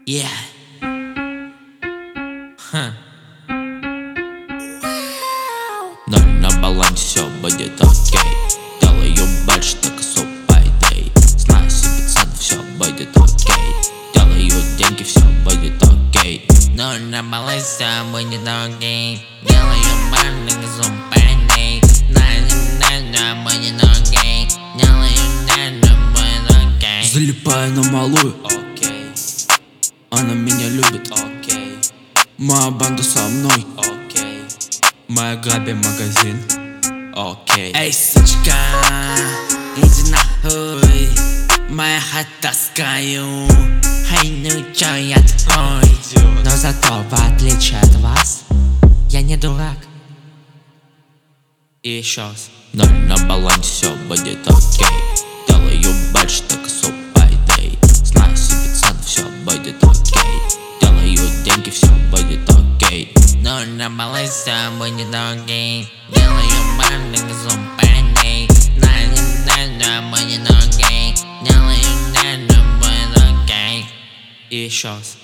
Yeah. Ноль на балансе, все будет окей. Делаю больше, так и супай дэй. Знаю себе цену, все будет окей. Делаю деньги, все будет окей. Ноль на балансе, все будет окей. Делаю больше, так и супай дэй. Знаю себе цену, все будет окей. Делаю деньги, все будет окей. Залипаю на малую, Окей, она меня любит. окей, Моя банда со мной, окей, моя граби магазин. окей. Эй, сучка, иди нахуй, моя хата таскаю. Эй, ну чё я такой? Но зато в отличие от вас, я не дурак. И еще раз. Ноль на балансе, все будет окей. Делаю больше, так и супай дэй. Знаю себе цену, все будет окей. Делаю деньги, все будет окей. Ноль на балансе, все будет окей. Делаю больше, так и супай дэй. Знаю себе цену, все будет окей. Делаю деньги, все будет окей. И еще раз.